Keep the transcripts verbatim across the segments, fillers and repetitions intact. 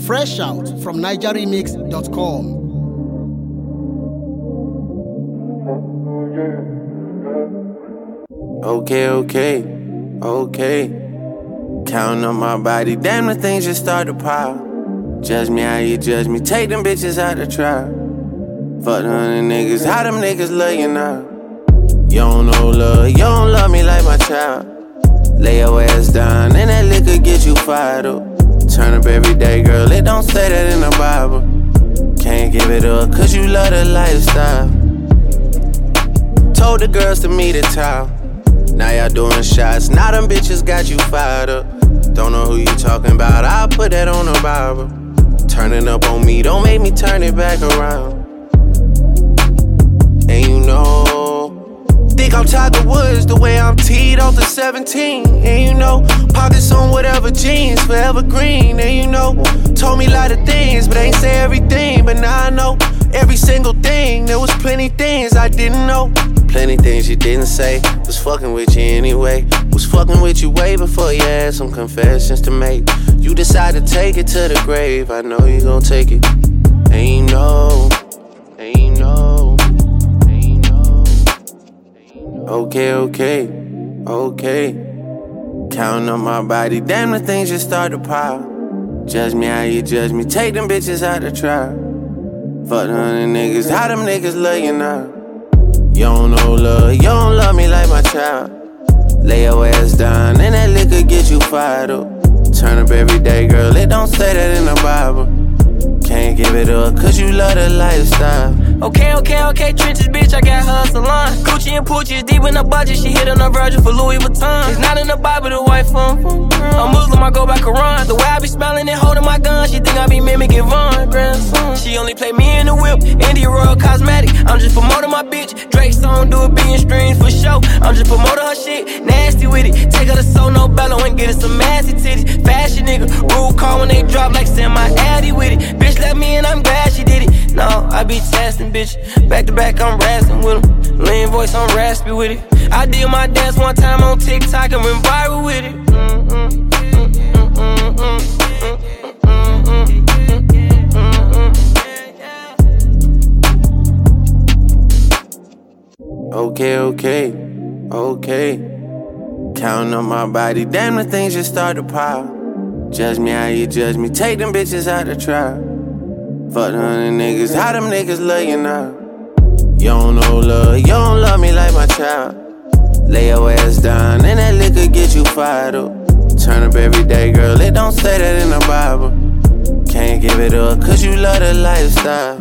Fresh out from niger remix dot com. Okay, okay, okay. Counting on my body, damn the things just start to pile. Judge me how you judge me, take them bitches out the trial. Fuck them niggas, how them niggas love you now? You don't know love, you don't love me like my child. Lay your ass down and that liquor get you fired up. Turn up every day, girl, it don't say that in the Bible. Can't give it up, cause you love the lifestyle. Told the girls to meet at town. Now y'all doing shots, now them bitches got you fired up. Don't know who you talking about, I'll put that on the Bible. Turning up on me, don't make me turn it back around. And you know, think I'm Tiger Woods the way I'm teed off the seventeen. And you know, pockets on whatever jeans, forever green. And you know, told me a lot of things, but ain't say everything. But now I know every single thing, there was plenty things I didn't know. Plenty things you didn't say, was fucking with you anyway. Was fucking with you way before you had some confessions to make. You decided to take it to the grave, I know you gon' take it. And you know, and you know, and you know. Okay, okay, okay. Counting on my body, damn the things just start to pile. Judge me how you judge me, take them bitches out the trial. Fuck them niggas, how them niggas love you now? You don't know love, you don't love me like my child. Lay your ass down and that liquor get you fired up. Turn up every day, girl, it don't say that in the Bible. Can't give it up, cause you love the lifestyle. Okay, okay, okay, trenches, bitch, I got her a salon. Gucci and Poochie is deep in the budget, she hit on a Virgil for Louis Vuitton. It's not in the Bible, the white phone. I'm Muslim, I go by Quran. The way I be smiling and holding my gun, she think I be mimicking Von. Grandson. She only play me in the whip, India Royal Cosmetic. I'm just promoting my bitch, Drake song, do a billion streams for show. I'm just promoting her shit, nasty with it. Take her to Sono Bello and get her some massy titties. Fashion nigga, rule call when they drop like send my addy with it. Bitch let me in, I'm glad she did it. No, I be testing, bitch. Back to back, I'm rasping with them. Lean voice, I'm raspy with it. I did my dance one time on TikTok and went viral with it. Mm-mm, mm-mm, mm-mm, mm-mm. Okay, okay, okay. Counting on my body, damn the things just start to pile. Judge me how you judge me, take them bitches out the trial. Fuck them niggas, how them niggas love you now? You don't know love, you don't love me like my child. Lay your ass down and that liquor get you fired up. Turn up every day, girl, it don't say that in the Bible. Can't give it up, cause you love the lifestyle.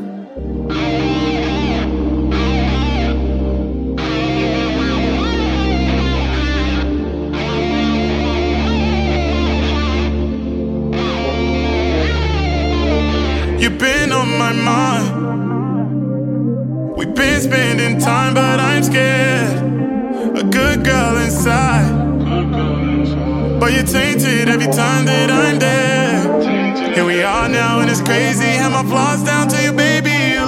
You've been on my mind. We've been spending time, but I'm scared. A good girl inside, but you're tainted every time that I'm there. Here we are now and it's crazy. Have my flaws down to you, baby, you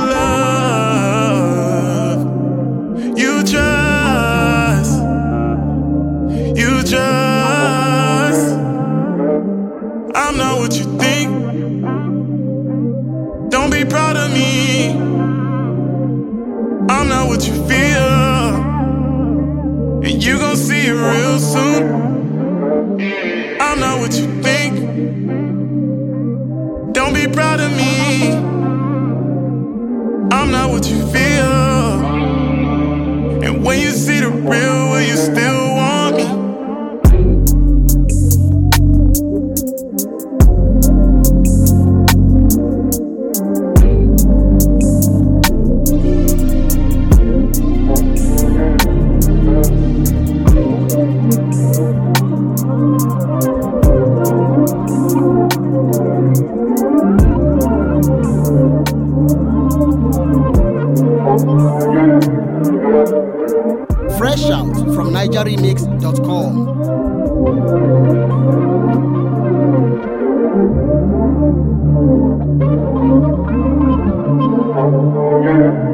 love. You trust. You trust. I'm not what you think. Don't be proud of me. I'm not what you feel, and you gon' see it real soon. I'm not what you think. Don't be proud of me. I'm not what you feel, and when you see the real, will you still want me? Fresh out from niger remix dot com.